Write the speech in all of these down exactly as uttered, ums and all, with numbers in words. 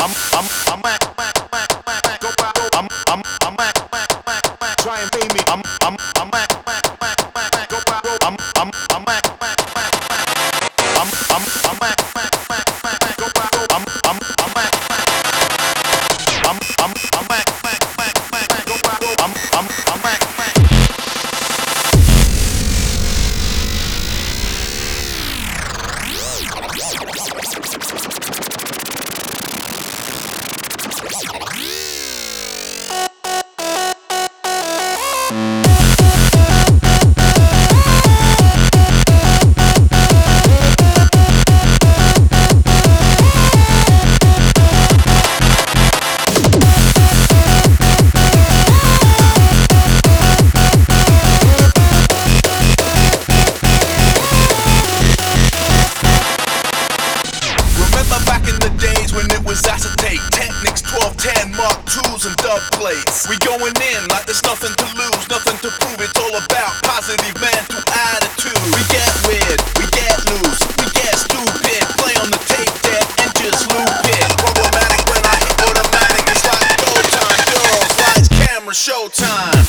I'm I'm I'm back, back, back, back, go back, go. I'm I'm I'm back, back, back, back. Try and pay me. I'm I'm I'm back, back, back, back, go back, go. I'm I'm I'm back, back, back, back. I'm I'm I'm back, back, back, back, go back, go. I'm I'm I'm back, back. I'm I'm I'm back, back, back, back, go back, go. I'm I'm I'm back, back. Acetate, Technics twelve ten, Mark twos and dub plates. We going in like there's nothing to lose, nothing to prove. It's all about positive mental attitude. We get weird, we get loose, we get stupid. Play on the tape deck and just loop it. Problematic when I hit automatic. It's like go time, girls, lights, camera, showtime.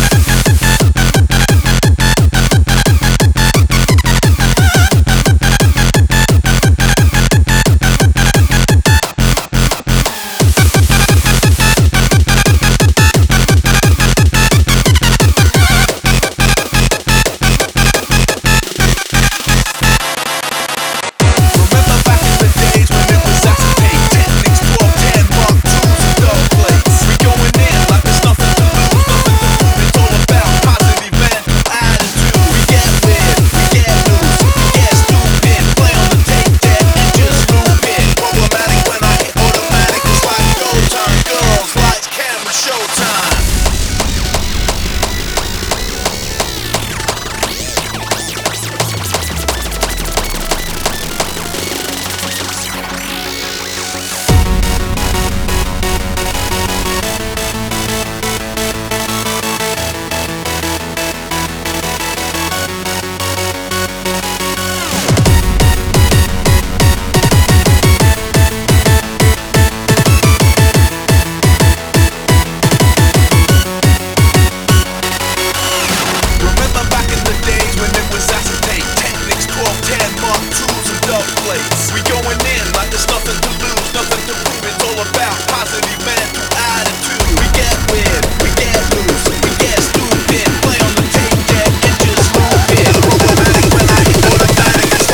We going in like there's nothing to lose, nothing to prove. It's all about positive mental attitude. We get weird, we get loose, we get stupid. Play on the tape deck and just loop it. Problematic when I hit automatic. It's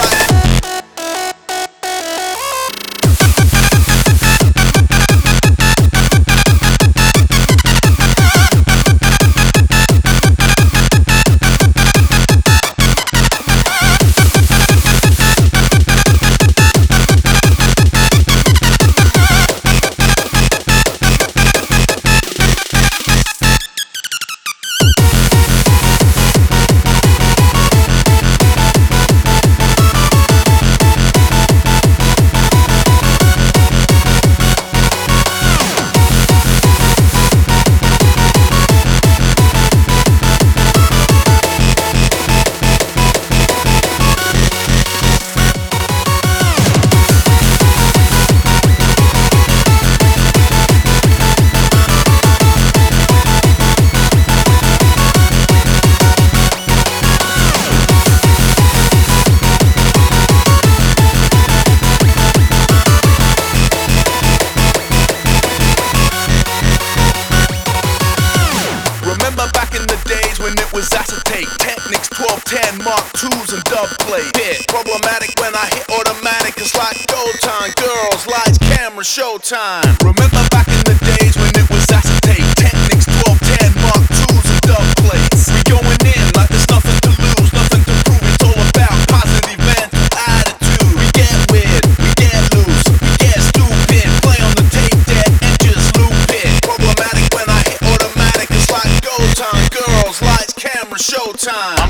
was acetate, Technics twelve ten, Mark twos and dub plate. Bit problematic when I hit automatic. It's like go time, girls, lights, camera, showtime. Remember back in the days when it was acetate, Technics twelve ten, Mark twos and dub plates. We going in like there's nothing to lose, nothing to prove. It's all about positive mental attitude. We get weird, we get loose, we get stupid. Play on the tape deck and just loop it. Problematic when I hit automatic. It's like go time, girls, lights, camera, showtime.